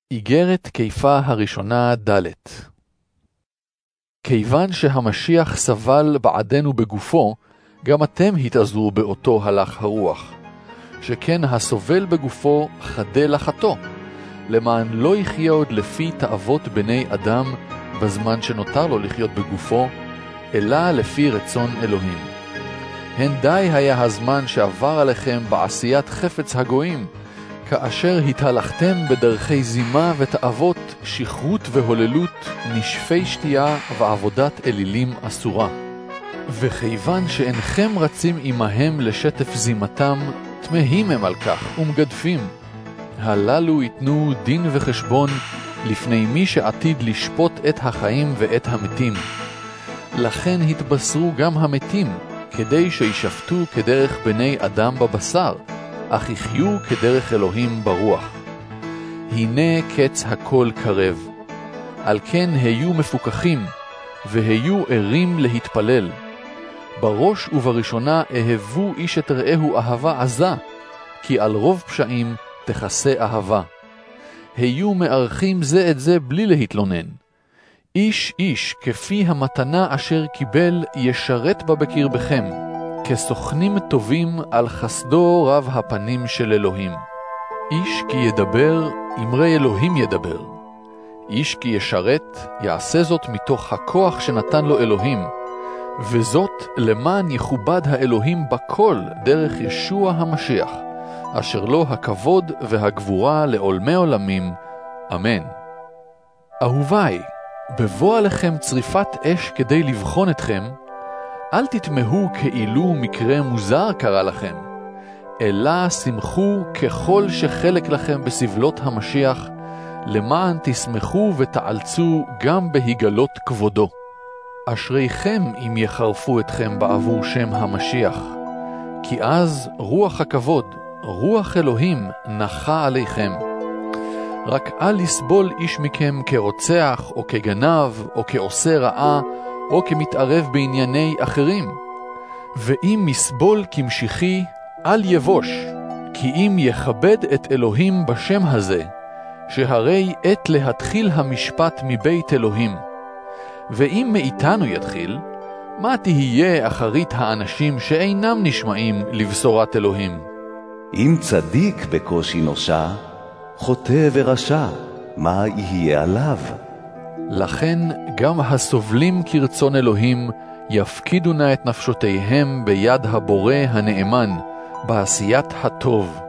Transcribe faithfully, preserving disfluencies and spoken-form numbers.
איגרת קיפה הראשונה ד'. כיוון שהמשיח סבל בעדנו בגופו, גם אתם התעזרו באותו הלך הרוח, שכן הסובל בגופו חדה לחתו, למען לא יחיה עוד לפי תאוות בני אדם בזמן שנותר לו לחיות בגופו, אלא לפי רצון אלוהים. הן די היה הזמן שעבר עליכם בעשיית חפץ הגויים, כאשר התהלכתם בדרכי זימה ותאוות, שכרות והוללות, נשפי שתייה ועבודת אלילים אסורה. וכיוון שאינכם רצים עמהם לשטף זימתם, תמהים הם על כך ומגדפים. הללו יתנו דין וחשבון לפני מי שעתיד לשפוט את החיים ואת המתים. לכן התבשרו גם המתים, כדי שישפטו כדרך בני אדם בבשר, אך יחיו כדרך אלוהים ברוח. הנה קץ הכל קרב. על כן היו מפוקחים, והיו ערים להתפלל. בראש ובראשונה אהבו איש את רעהו אהבה עזה, כי על רוב פשעים תכסה אהבה. היו מערכים זה את זה בלי להתלונן. איש איש כפי המתנה אשר קיבל ישרת בה בקרבכם, כסוכנים טובים על חסדו רב הפנים של אלוהים. איש כי ידבר, אמרי אלוהים ידבר. איש כי ישרת, יעשה זאת מתוך הכוח שנתן לו אלוהים, וזאת למען יכובד האלוהים בכל דרך ישוע המשיח, אשר לו הכבוד והגבורה לעולמי עולמים. אמן. אהוביי, בבוא עליכם צריפת אש כדי לבחון אתכם, אל תתמהו כאילו מקרה מוזר קרה לכם, אלא שמחו ככל שחלק לכם בסבלות המשיח, למען תשמחו ותעלצו גם בהיגלות כבודו. אשריכם אם יחרפו אתכם בעבור שם המשיח, כי אז רוח הכבוד, רוח אלוהים נחה עליכם. רק אל יסבול איש מכם כרוצח או כגנב או כעושה רעה או כמתערב בענייני אחרים. ואם יסבול כמשיחי, אל יבוש, כי אם יכבד את אלוהים בשם הזה, שהרי עת להתחיל המשפט מבית אלוהים. ואם מאיתנו יתחיל, מה תהיה אחרית האנשים שאינם נשמעים לבשורת אלוהים? אם צדיק בקושי נושע, חוטא ורשע, מה יהיה עליו? לכן גם הסובלים כרצון אלוהים יפקידו נא את נפשותיהם ביד הבורא הנאמן, בעשיית הטוב.